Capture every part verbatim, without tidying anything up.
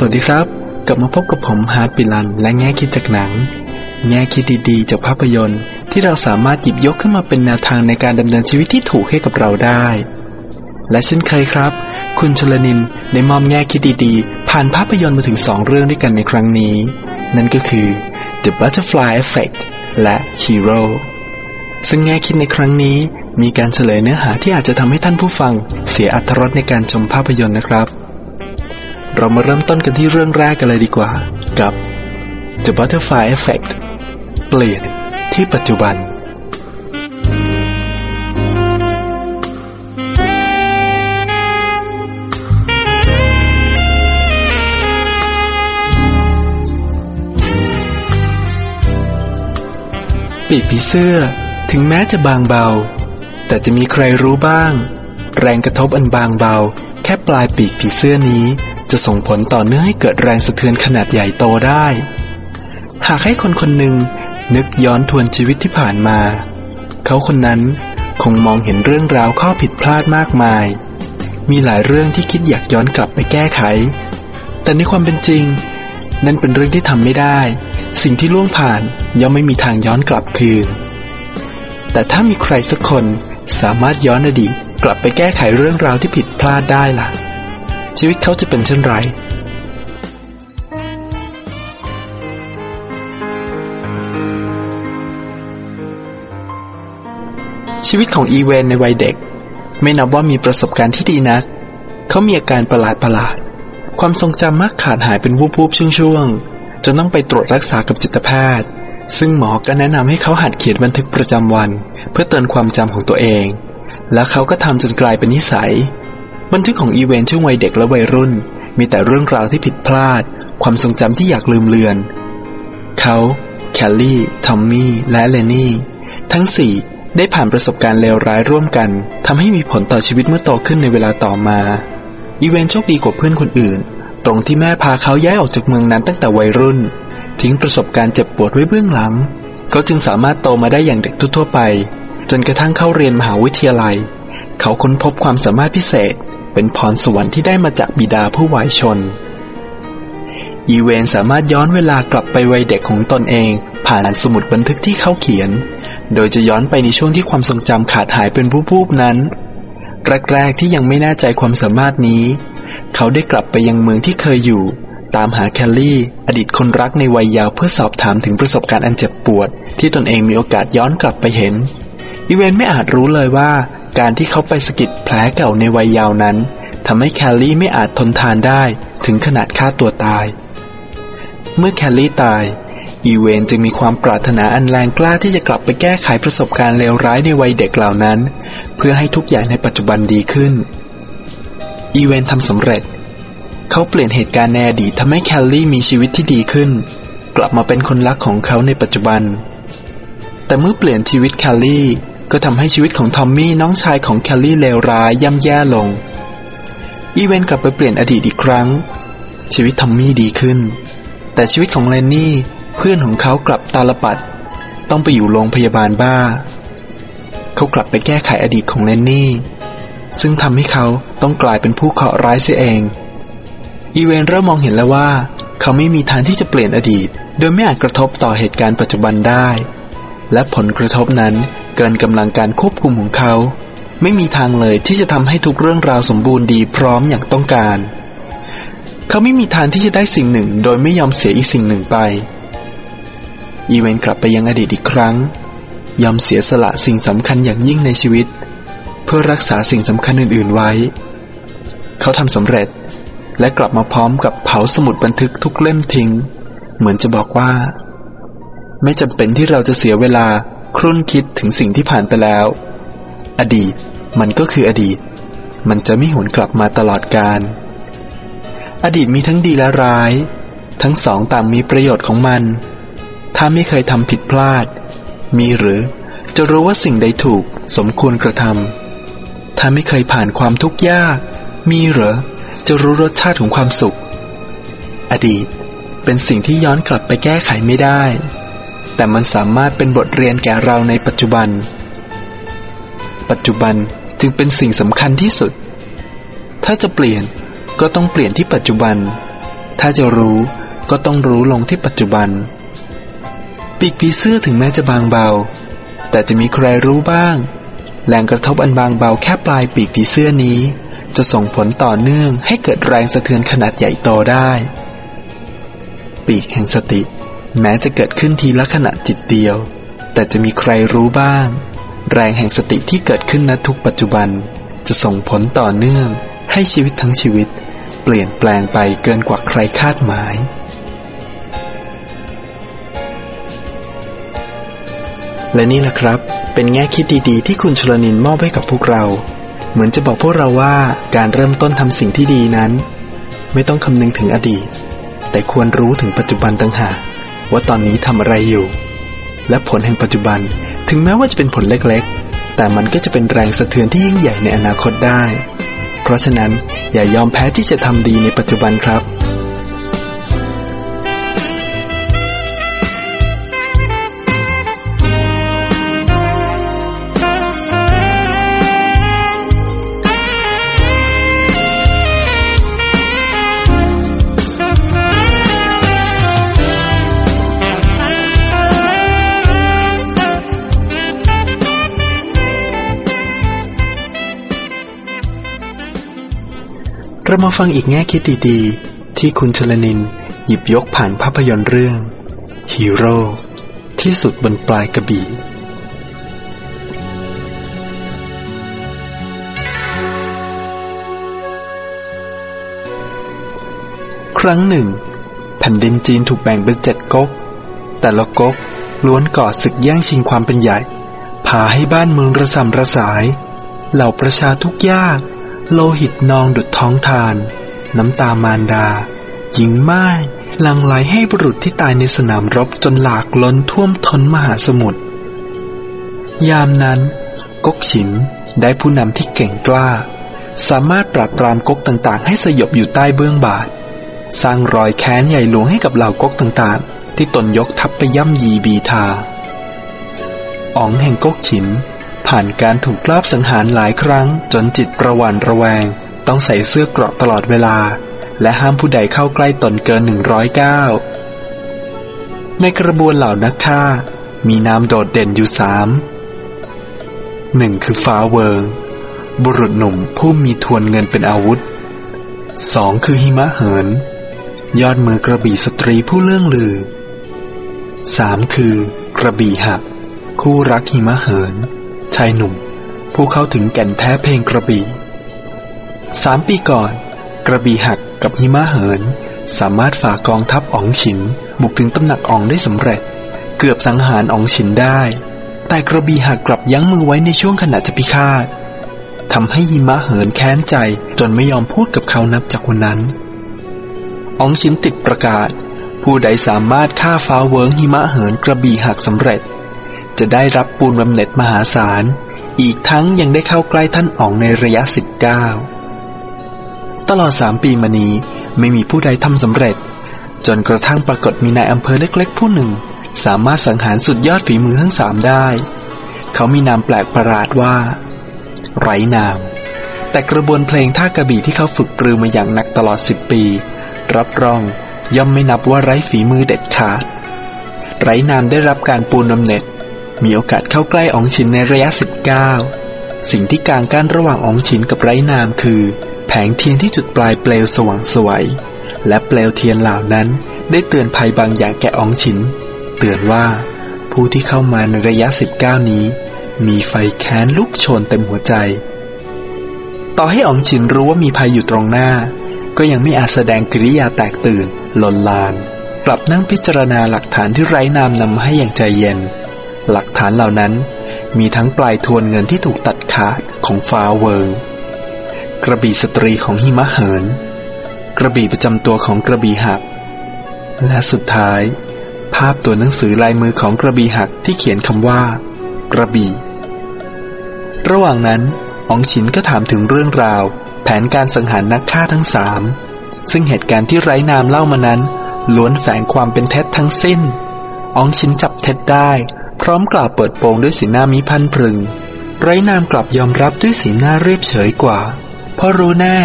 วัสดีครับกลับมาพบกับผมฮาร์ดปิลันและแง่คิดจากหนังแง่คิดดีๆจากภาพยนตร์ที่เราสามารถหยิบยกขึ้นมาเป็นแนวทางในการดำเนินชีวิตที่ถูกให้กับเราได้และเช่นเคยครับคุณชลนินได้มอบแง่คิดดีๆผ่านภาพยนตร์มาถึงสองเรื่องด้วยกันในครั้งนี้นั่นก็คือ The Butterfly Effect และ Hero ซึ่งแง่คิดในครั้งนี้มีการเฉลยเนื้อหาที่อาจจะทำให้ท่านผู้ฟังเสียอรรถรสในการชมภาพยนตร์นะครับเรามาเริ่มต้นกันที่เรื่องแรกกันเลยดีกว่ากับ The Butterfly Effect เปลี่ยนที่ปัจจุบันปีกผีเสื้อถึงแม้จะบางเบาแต่จะมีใครรู้บ้างแรงกระทบอันบางเบาแค่ปลายปีกผีเสื้อนี้จะส่งผลต่อเนื่องให้เกิดแรงสะเทือนขนาดใหญ่โตได้หากให้คนคนหนึ่งนึกย้อนทวนชีวิตที่ผ่านมาเขาคนนั้นคงมองเห็นเรื่องราวข้อผิดพลาดมากมายมีหลายเรื่องที่คิดอยากย้อนกลับไปแก้ไขแต่ในความเป็นจริงนั่นเป็นเรื่องที่ทำไม่ได้สิ่งที่ล่วงผ่านย่อมไม่มีทางย้อนกลับคืนแต่ถ้ามีใครสักคนสามารถย้อนอดีตกลับไปแก้ไขเรื่องราวที่ผิดพลาดได้ล่ะชีวิตเขาจะเป็นเช่นไรชีวิตของอีเวนในวัยเด็กไม่นับว่ามีประสบการณ์ที่ดีนักเขามีอาการประหลาดประหลาดความทรงจำมักขาดหายเป็นวูบๆช่วงๆจนต้องไปตรวจรักษากับจิตแพทย์ซึ่งหมอก็แนะนำให้เขาหัดเขียนบันทึกประจำวันเพื่อเตือนความจำของตัวเองและเขาก็ทำจนกลายเป็นนิสัยบันทึกของอีเวนช่วงวัยเด็กและวัยรุ่นมีแต่เรื่องราวที่ผิดพลาดความทรงจำที่อยากลืมเลือนเขาแคลลี่ทอมมี่และเลนี่ทั้งสี่ได้ผ่านประสบการณ์เลวร้ายร่วมกันทำให้มีผลต่อชีวิตเมื่อโตขึ้นในเวลาต่อมาอีเวนโชคดีกว่าเพื่อนคนอื่นตรงที่แม่พาเขาย้ายออกจากเมืองนั้นตั้งแต่วัยรุ่นทิ้งประสบการณ์เจ็บปวดไว้เบื้องหลังเขาจึงสามารถโตมาได้อย่างเด็กทั่วไปจนกระทั่งเข้าเรียนมหาวิทยาลัยเขาค้นพบความสามารถพิเศษเป็นพรสวรรค์ที่ได้มาจากบิดาผู้วายชนอีเวนสามารถย้อนเวลากลับไปวัยเด็กของตนเองผ่านสมุดบันทึกที่เขาเขียนโดยจะย้อนไปในช่วงที่ความทรงจำขาดหายเป็นวูบๆนั้นแรกๆที่ยังไม่แน่ใจความสามารถนี้เขาได้กลับไปยังเมืองที่เคยอยู่ตามหาแคลลี่อดีตคนรักในวัยเยาว์เพื่อสอบถามถึงประสบการณ์อันเจ็บปวดที่ตนเองมีโอกาสย้อนกลับไปเห็นอีเวนไม่อาจรู้เลยว่าการที่เขาไปสะกิดแผลเก่าในวัยเยาว์นั้นทำให้แคลลี่ไม่อาจทนทานได้ถึงขนาดฆ่าตัวตายเมื่อแคลลี่ตายอีเวนจึงมีความปรารถนาอันแรงกล้าที่จะกลับไปแก้ไขประสบการณ์เลวร้ายในวัยเด็กเหล่านั้นเพื่อให้ทุกอย่างในปัจจุบันดีขึ้นอีเวนทำสำเร็จเขาเปลี่ยนเหตุการณ์ในอดีตทำให้แคลลี่มีชีวิตที่ดีขึ้นกลับมาเป็นคนรักของเขาในปัจจุบันแต่เมื่อเปลี่ยนชีวิตแคลลี่ก็ทำให้ชีวิตของทอมมี่น้องชายของแคลลี่เลวร้ายย่ำแย่ลงอีเวนกลับไปเปลี่ยนอดีตอีกครั้งชีวิตทอมมี่ดีขึ้นแต่ชีวิตของเลนนี่เพื่อนของเขากลับตาลปัตรต้องไปอยู่โรงพยาบาลบ้าเขากลับไปแก้ไขอดีตของเลนนี่ซึ่งทำให้เขาต้องกลายเป็นผู้เคราะห์ร้ายเสียเองอีเวนเริ่มมองเห็นแล้วว่าเขาไม่มีทางที่จะเปลี่ยนอดีตโดยไม่อาจกระทบต่อเหตุการณ์ปัจจุบันได้และผลกระทบนั้นเกินกำลังการควบคุมของเขาไม่มีทางเลยที่จะทำให้ทุกเรื่องราวสมบูรณ์ดีพร้อมอย่างต้องการเขาไม่มีทางที่จะได้สิ่งหนึ่งโดยไม่ยอมเสียอีกสิ่งหนึ่งไปอีเวนกลับไปยังอดีตอีกครั้งยอมเสียสละสิ่งสำคัญอย่างยิ่งในชีวิตเพื่อรักษาสิ่งสำคัญอื่นๆไว้เขาทำสำเร็จและกลับมาพร้อมกับเผาสมุดบันทึกทุกเล่มทิ้งเหมือนจะบอกว่าไม่จำเป็นที่เราจะเสียเวลาครุ่นคิดถึงสิ่งที่ผ่านไปแล้วอดีตมันก็คืออดีตมันจะไม่หวนกลับมาตลอดกาลอดีตมีทั้งดีและร้ายทั้งสองต่างมีประโยชน์ของมันถ้าไม่เคยทำผิดพลาดมีหรือจะรู้ว่าสิ่งใดถูกสมควรกระทำถ้าไม่เคยผ่านความทุกข์ยากมีหรือจะรู้รสชาติของความสุขอดีตเป็นสิ่งที่ย้อนกลับไปแก้ไขไม่ได้แต่มันสามารถเป็นบทเรียนแก่เราในปัจจุบันปัจจุบันจึงเป็นสิ่งสำคัญที่สุดถ้าจะเปลี่ยนก็ต้องเปลี่ยนที่ปัจจุบันถ้าจะรู้ก็ต้องรู้ลงที่ปัจจุบันปีกผีเสื้อถึงแม้จะบางเบาแต่จะมีใครรู้บ้างแรงกระทบอันบางเบาแค่ปลายปีกผีเสื้อนี้จะส่งผลต่อเนื่องให้เกิดแรงสะเทือนขนาดใหญ่โตได้ปีกแห่งสติแม้จะเกิดขึ้นทีละขณะจิตเดียวแต่จะมีใครรู้บ้างแรงแห่งสติที่เกิดขึ้นณทุกปัจจุบันจะส่งผลต่อเนื่องให้ชีวิตทั้งชีวิตเปลี่ยนแปลงไปเกินกว่าใครคาดหมายและนี่แหละครับเป็นแง่คิดดีๆที่คุณชลนินมอบให้กับพวกเราเหมือนจะบอกพวกเราว่าการเริ่มต้นทำสิ่งที่ดีนั้นไม่ต้องคำนึงถึงอดีตแต่ควรรู้ถึงปัจจุบันต่างหากว่าตอนนี้ทำอะไรอยู่และผลแห่งปัจจุบันถึงแม้ว่าจะเป็นผลเล็กๆแต่มันก็จะเป็นแรงสะเทือนที่ยิ่งใหญ่ในอนาคตได้เพราะฉะนั้นอย่ายอมแพ้ที่จะทำดีในปัจจุบันครับเรามาฟังอีกแง่คิดดีๆที่คุณชลนินหยิบยกผ่านภาพยนตร์เรื่องฮีโร่ที่สุดบนปลายกระบี่ครั้งหนึ่งแผ่นดินจีนถูกแบ่งเป็นเจ็ดก๊กแต่ละก๊กล้วนก่อศึกแย่งชิงความเป็นใหญ่พาให้บ้านเมืองระส่ำระสายเหล่าประชาทุกข์ยากโลหิตนองดุจท้องทานน้ำตามารดาหญิงม่ายหลั่งไหลให้บุรุษที่ตายในสนามรบจนหลากล้นท่วมท้นมหาสมุทรยามนั้นก๊กฉินได้ผู้นำที่เก่งกล้าสามารถปราบปรามก๊กต่างๆให้สยบอยู่ใต้เบื้องบาทสร้างรอยแค้นใหญ่หลวงให้กับเหล่าก๊กต่างๆที่ตนยกทัพไปย่ำยีบีทาอ๋องแห่งก๊กฉินผ่านการถูกลอบสังหารหลายครั้งจนจิตประหวั่นระแวงต้องใส่เสื้อเกราะตลอดเวลาและห้ามผู้ใดเข้าใกล้ตนเกินหนึ่งร้อยเก้าในกระบวนเหล่านักฆ่ามีนามโดดเด่นอยู่สามหนึ่งคือฟ้าเวิงบุรุษหนุ่มผู้มีทวนเงินเป็นอาวุธสองคือหิมะเหินยอดมือกระบี่สตรีผู้เลื่องลือสามคือกระบี่หักคู่รักหิมะเหินชายหนุ่มผู้เข้าถึงแก่นแท้เพลงกระบี่สามปีก่อนกระบี่หักกับหิมะเหินสามารถฝ่ากองทัพอ๋องฉินบุกถึงตำหนักอ๋องได้สำเร็จเกือบสังหารอ๋องฉินได้แต่กระบี่หักกลับยั้งมือไว้ในช่วงขณะจะพิฆาตทำให้หิมะเหินแค้นใจจนไม่ยอมพูดกับเขานับจากวันนั้นอ๋องฉินติดประกาศผู้ใดสามารถฆ่าฟ้าเวิ้งหิมะเหินกระบี่หักสำเร็จจะได้รับปูนบำเหน็จมหาศาลอีกทั้งยังได้เข้าใกล้ท่านอ๋องในระยะสิบเก้าตลอดสามปีมานี้ไม่มีผู้ใดทำสำเร็จจนกระทั่งปรากฏมีนายอำเภอเล็กๆผู้หนึ่งสามารถสังหารสุดยอดฝีมือทั้งสามได้เขามีนามแปลกประหลาดว่าไร้นามแต่กระบวนเพลงท่ากระบี่ที่เขาฝึกปรือมาอย่างหนักตลอดสิบปีรับรองย่อมไม่นับว่าไร้ฝีมือเด็ดขาดไร้นามได้รับการปูนบำเหน็จมีโอกาสเข้าใกล้อ๋องฉินในระยะสิบเก้าสิ่งที่กางกั้นระหว่างอ๋องฉินกับไร้นามคือแผงเทียนที่จุดปลายเปลวสว่างไสวและเปลวเทียนเหล่านั้นได้เตือนภัยบางอย่างแก่อ๋องฉินเตือนว่าผู้ที่เข้ามาในระยะสิบเก้านี้มีไฟแค้นลุกโชนเต็มหัวใจต่อให้อ๋องฉินรู้ว่ามีภัยอยู่ตรงหน้าก็ยังไม่อาจแสดงกิริยาแตกตื่นลนลานกลับนั่งพิจารณาหลักฐานที่ไร้นามนำมาให้อย่างใจเย็นหลักฐานเหล่านั้นมีทั้งปลายทวนเงินที่ถูกตัดขาดของฟ้าเวิงกระบี่สตรีของหิมะเหินกระบี่ประจำตัวของกระบี่หักและสุดท้ายภาพตัวหนังสือลายมือของกระบี่หักที่เขียนคำว่ากระบี่ระหว่างนั้นอ๋องฉินก็ถามถึงเรื่องราวแผนการสังหารนักฆ่าทั้งสามซึ่งเหตุการณ์ที่ไร้นามเล่ามานั้นล้วนแฝงความเป็นเท็จทั้งสิ้นอ๋องฉินจับเท็จได้พร้อมกล่าวเปิดโปงด้วยสีหน้ามิพันพรึงไร้นามกลับยอมรับด้วยสีหน้าเรียบเฉยกว่าเพราะรู้แน่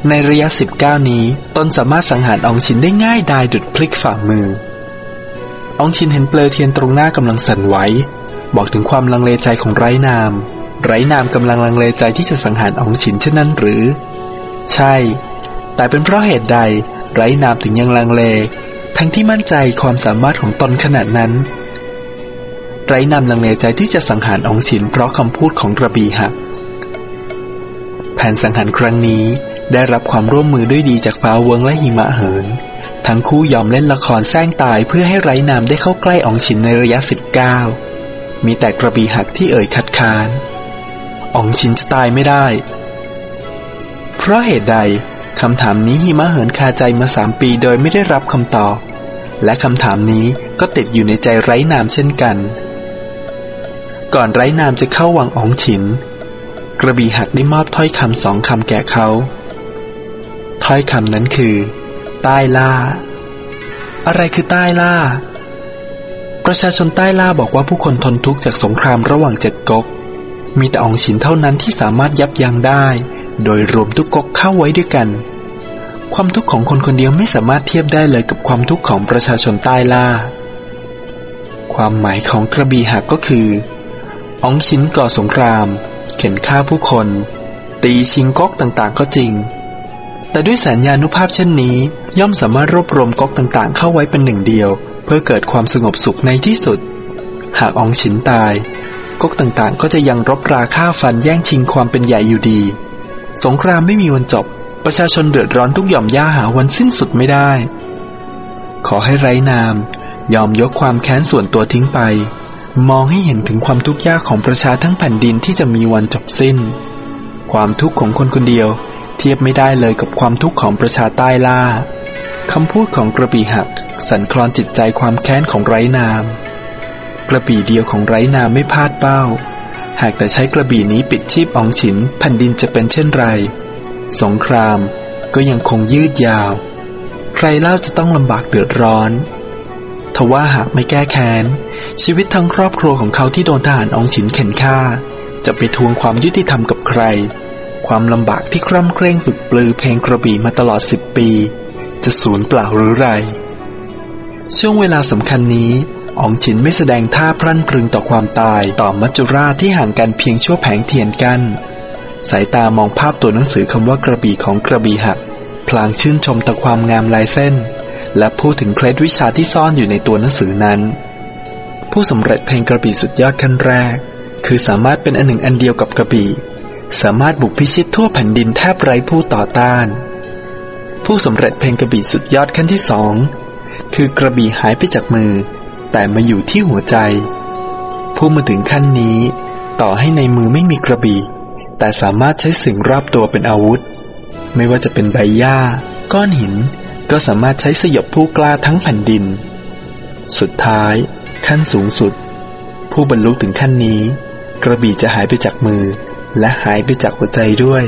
ในระยะสิบเก้านี้ตนสามารถสังหารอองชินได้ง่ายดายดุจพลิกฝ่ามืออองชินเห็นเปลวเทียนตรงหน้ากำลังสั่นไหวบอกถึงความลังเลใจของไร้นามไร้นามกำลังลังเลใจที่จะสังหารอองชินเช่นนั้นหรือใช่แต่เป็นเพราะเหตุใดไร้นามถึงยังลังเลทั้งที่มั่นใจความสามารถของตนขนาดนั้นไร้นามลังเลใจที่จะสังหารอองชินเพราะคำพูดของกระบี่หักแผนสังหารครั้งนี้ได้รับความร่วมมือด้วยดีจากฟ้าเวิงและหิมะเหินทั้งคู่ยอมเล่นละครแซงตายเพื่อให้ไร้นามได้เข้าใกล้อองชินในระยะสิบเก้ามีแต่กระบี่หักที่เอ่ยคัดค้านอองชินจะตายไม่ได้เพราะเหตุใดคำถามนี้หิมะเหินคาใจมาสามปีโดยไม่ได้รับคำตอบและคำถามนี้ก็ติดอยู่ในใจไร้นามเช่นกันก่อนไร้นามจะเข้าวังอองฉินกระบี่หักได้มอบถ้อยคำสองคำแก่เขาถ้อยคำนั้นคือใต้ล่าอะไรคือใต้ล่าประชาชนใต้ล่าบอกว่าผู้คนทนทุกข์จากสงครามระหว่างเจ็ดก๊กมีแต่อองฉินเท่านั้นที่สามารถยับยั้งได้โดยรวมทุกก๊กเข้าไว้ด้วยกันความทุกข์ของคนคนเดียวไม่สามารถเทียบได้เลยกับความทุกข์ของประชาชนใต้ล่าความหมายของกระบี่หักก็คืออองฉินก่อสงครามเข็นฆ่าผู้คนตีชิงก๊กต่างๆก็จริงแต่ด้วยสัญญานุภาพเช่นนี้ย่อมสามารถรวบรวมก๊กต่างๆเข้าไว้เป็นหนึ่งเดียวเพื่อเกิดความสงบสุขในที่สุดหากอองฉินตายก๊กต่างๆก็จะยังรบราฆ่าฟันแย่งชิงความเป็นใหญ่อยู่ดีสงครามไม่มีวันจบประชาชนเดือดร้อนทุกหย่อมย่าหาวันสิ้นสุดไม่ได้ขอให้ไร้นามยอมยกความแค้นส่วนตัวทิ้งไปมองให้เห็นถึงความทุกข์ยากของประชาทั้งแผ่นดินที่จะมีวันจบสิ้นความทุกข์ของคนคนเดียวเทียบไม่ได้เลยกับความทุกข์ของประชาใต้ล่าคำพูดของกระบี่หักสั่นคลอนจิตใจความแค้นของไร้นามกระบี่เดียวของไร้นามไม่พลาดเป้าหากแต่ใช้กระบี่นี้ปิดชีพอองฉินแผ่นดินจะเป็นเช่นไรสงครามก็ยังคงยืดยาวใครเล่าจะต้องลำบากเดือดร้อนทว่าหากไม่แก้แค้นชีวิตทั้งครอบครัวของเขาที่โดนทหารอองฉินเข็นฆ่าจะไปทวงความยุติธรรมกับใครความลำบากที่คร่ำเคร่งฝึกปลือเพลงกระบี่มาตลอดสิบปีจะสูญเปล่าหรือไรช่วงเวลาสำคัญนี้อองฉินไม่แสดงท่าพรั่นพรึงต่อความตายต่อมัจจุราชที่ห่างกันเพียงชั่วแผงเทียนกันสายตามองภาพตัวหนังสือคำว่ากระบี่ของกระบี่หักพลางชื่นชมต่อความงามลายเส้นและพูดถึงเคล็ดวิชาที่ซ่อนอยู่ในตัวหนังสือนั้นผู้สำเร็จเพลงกระบี่สุดยอดขั้นแรกคือสามารถเป็นอันหนึ่งอันเดียวกับกระบี่สามารถบุกพิชิตทั่วแผ่นดินแทบไร้ผู้ต่อต้านผู้สำเร็จเพลงกระบี่สุดยอดขั้นที่สองคือกระบี่หายไปจากมือแต่มาอยู่ที่หัวใจผู้มาถึงขั้นนี้ต่อให้ในมือไม่มีกระบี่แต่สามารถใช้สิ่งรอบตัวเป็นอาวุธไม่ว่าจะเป็นใบหญ้าก้อนหินก็สามารถใช้สยบผู้กล้าทั้งแผ่นดินสุดท้ายขั้นสูงสุดผู้บรรลุถึงขั้นนี้กระบี่จะหายไปจากมือและหายไปจากหัวใจด้วย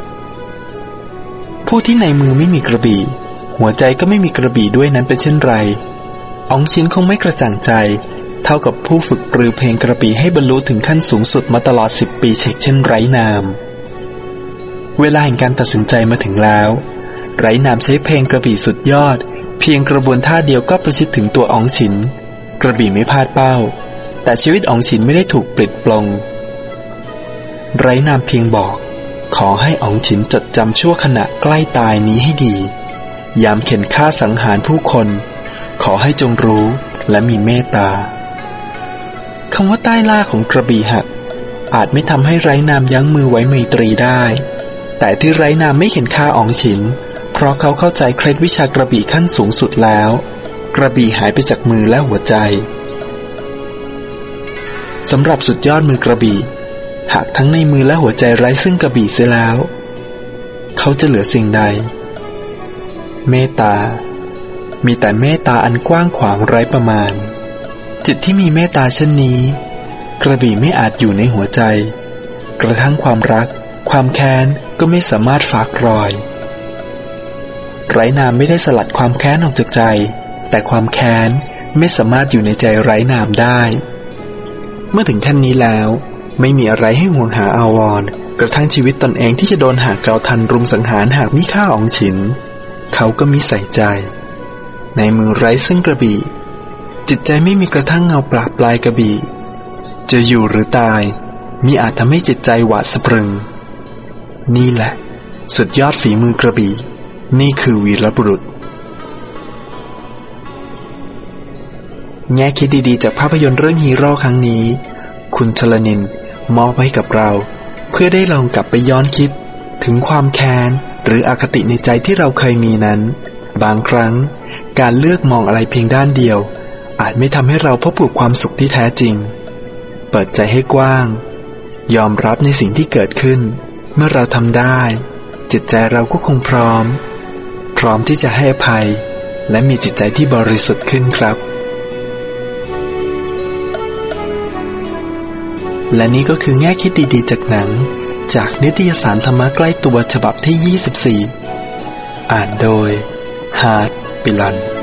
ผู้ที่ในมือไม่มีกระบี่หัวใจก็ไม่มีกระบี่ด้วยนั้นเป็นเช่นไรอองฉินคงไม่กระจ่างใจเท่ากับผู้ฝึกปรือเพลงกระบี่ให้บรรลุถึงขั้นสูงสุดมาตลอดสิบปีเช่นไร้นามเวลาแห่งการตัดสินใจมาถึงแล้วไร้นามใช้เพลงกระบี่สุดยอดเพียงกระบวนท่าเดียวก็ประชิดถึงตัวอองฉินกระบี่ไม่พลาดเป้าแต่ชีวิตอองฉินไม่ได้ถูกปลิดปลงไร้นามเพียงบอกขอให้อองฉินจดจำชั่วขณะใกล้ตายนี้ให้ดียามเข็นฆ่าสังหารผู้คนขอให้จงรู้และมีเมตตาคำว่าใต้ล่าของกระบี่หักอาจไม่ทำให้ไร้นามยั้งมือไว้ไมตรีได้แต่ที่ไร้นามไม่เข็นฆ่าอองฉินเพราะเขาเข้าใจเคล็ดวิชากระบี่ขั้นสูงสุดแล้วกระบี่หายไปจากมือและหัวใจสำหรับสุดยอดมือกระบี่หากทั้งในมือและหัวใจไร้ซึ่งกระบี่เสียแล้วเขาจะเหลือสิ่งใดเมตตามีแต่เมตตาอันกว้างขวางไร้ประมาณจิตที่มีเมตตาเช่นนี้กระบี่ไม่อาจอยู่ในหัวใจกระทั่งความรักความแค้นก็ไม่สามารถฝากรอยไร้นามไม่ได้สลัดความแค้นออกจากใจแต่ความแค้นไม่สามารถอยู่ในใจไร้นามได้เมื่อถึงขั้นนี้แล้วไม่มีอะไรให้ห่วงหาอาวรณ์กระทั่งชีวิตตนเองที่จะโดนหากเกาทันรุมสังหารหากมิฆ่าอองฉินเขาก็มิใส่ใจในมือไร้ซึ่งกระบี่จิตใจไม่มีกระทั่งเงาปราบปลายกระบี่จะอยู่หรือตายมิอาจทำให้จิตใจหวาดสะพรึงนี่แหละสุดยอดฝีมือกระบี่นี่คือวีรบุรุษแง่คิดดีๆจากภาพยนตร์เรื่องฮีโร่ครั้งนี้คุณชลนินมอบให้กับเราเพื่อได้ลองกลับไปย้อนคิดถึงความแค้นหรืออคติในใจที่เราเคยมีนั้นบางครั้งการเลือกมองอะไรเพียงด้านเดียวอาจไม่ทำให้เราพบกับความสุขที่แท้จริงเปิดใจให้กว้างยอมรับในสิ่งที่เกิดขึ้นเมื่อเราทำได้จิตใจเราก็คงพร้อมพร้อมที่จะให้อภัยและมีจิตใจที่บริสุทธิ์ขึ้นครับและนี่ก็คือแง่คิดดีๆจากหนังจากนิตยสารธรรมะใกล้ตัวฉบับที่ยี่สิบสี่อ่านโดยฮาร์ดปิลัน